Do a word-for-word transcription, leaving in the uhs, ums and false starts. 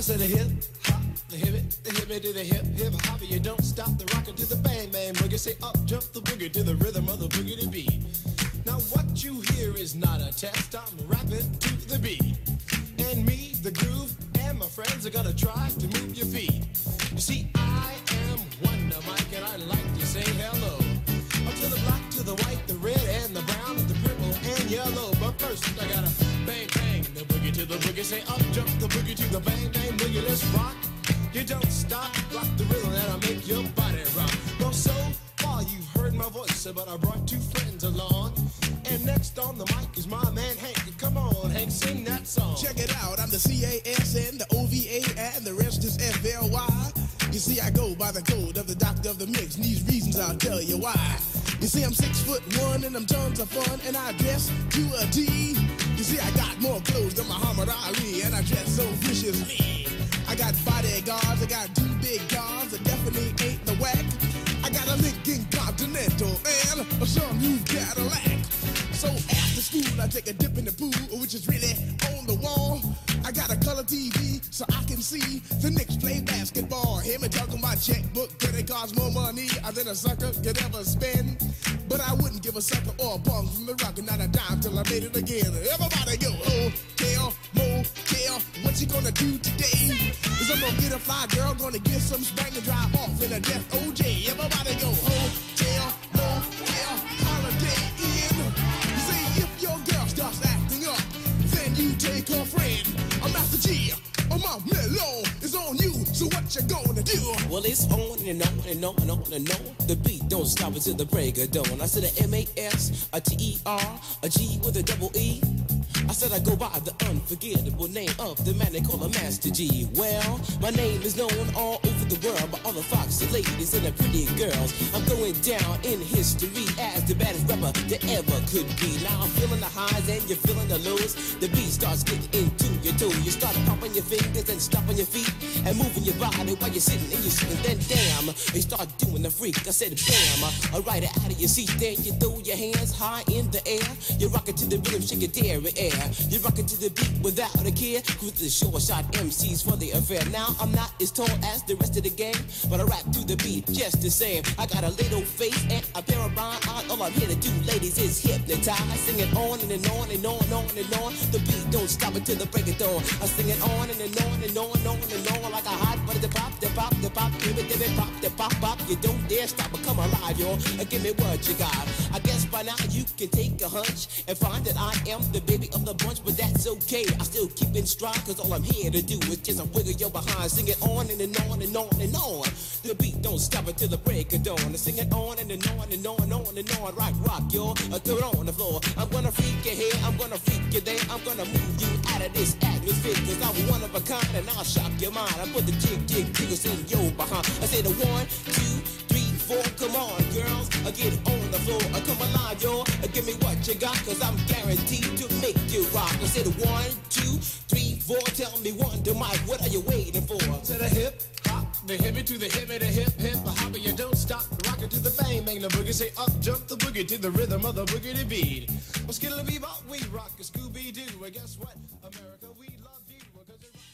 to the hip hop, the hip it, the hip it to the hip hip hop. You don't stop the rocker to the bang bang boogie. Say up jump the boogie to the rhythm of the boogie to beat. Now what you hear is not a test. I'm rapping to the beat, and me, the groove, and my friends are gonna try to move your feet. You see, I am Wonder Mike, and I like to say hello. Up to the black, to the white, the red, and the brown, and the purple, and yellow. But first, I gotta bang bang the boogie to the boogie. Say up jump the boogie to the bang bang boogie. Let's rock. You don't stop, rock the rhythm that'll make your body rock. Well, so far you've heard my voice, but I brought two friends along. And next on the mic is my man Hank. Come on, Hank, sing that song. Check it out, I'm the C A S N, the O V A, and the rest is F L Y. You see, I go by the code of the doctor of the mix, and these reasons I'll tell you why. You see, I'm six foot one, and I'm tons of fun, and I dress to a T. You see, I got more clothes than Muhammad Ali, and I dress so viciously. I got bodyguards, I got two big guns, that definitely ain't the whack. I got a Lincoln Continental and a some new Cadillac. So after school, I take a dip in the pool, which is really on the wall. I got a color T V so I can see the Knicks play basketball. Hear me talking about checkbook, credit cards, more money than a sucker could ever spend. But I wouldn't give a sucker or a punk from the rock, and not a dime till I made it again. Everybody go, hotel, motel, what you gonna do today? Is I'm gonna get a fly girl, gonna get some spring and drive off in a death O J. Everybody go, hotel, motel, holiday in. You see, if your girl starts acting up, then you take her friend. I'm Master G, I'm out mellow, it's on you, so what you gonna do? Well, it's on and on and on and on and on. The beat don't stop until the break of dawn. I said a M A S, a T E R, a G with a double E. I said I go by the unforgettable name of the man they call a Master G. Well, my name is known all over the world by all the foxy ladies and the pretty girls. I'm going down in history as the baddest rapper that ever could be. Now I'm feeling the highs and you're feeling the lows. The beat starts getting into your toe. You start popping your fingers and stomping your feet and moving your body while you're sitting and you're sitting. Then damn, you start doing the freak. I said bam, I ride it out of your seat. Then you throw your hands high in the air. You rock it to the rhythm, shake your dairy air. You rock it to the beat without a care. Cruise the short shot M Cs for the affair. Now I'm not as tall as the rest of the gang, but I rap to the beat just the same. I got a little face and a pair of rhyme eyes. All I'm here to do, ladies, is hypnotize. I sing it on and, and on and on and on and on. The beat don't stop until the break of dawn. I sing it on and, and on and on and on and on like a hot butter. The pop, the pop, the pop, give it, give it, pop, the pop, pop. You don't dare stop or come alive, y'all. Give me what you got. I guess by now you can take a hunch and find that I am the baby of the bunch. But that's okay, I still keep in stride, cause all I'm here to do is just a wiggle your behind. Sing it on and, and on and on and on. The beat don't stop until the break of dawn. I sing it on and, and on and on and on and on. Rock, rock, y'all, uh, throw it on the floor. I'm gonna freak you here, I'm gonna freak you there. I'm gonna move you out of this atmosphere, cause I'm one of a kind and I'll shock your mind. I put the jig, jig, jiggles in your behind. I say the one, two, three, four, come on, girls, I get on the floor. I come alive, y'all, give me what you got, cause I'm guaranteed to make you rock. I said one, two, three, four, tell me Wonder Mike, what are you waiting for? To the hip hop, the hippie to the hippie, the hip hip hop, you don't stop, rock it to the bang bang the boogie. Say up jump the boogie to the rhythm of the boogie to beat. Well, skittle bebop, we rock a Scooby Doo. Well, guess what, America, we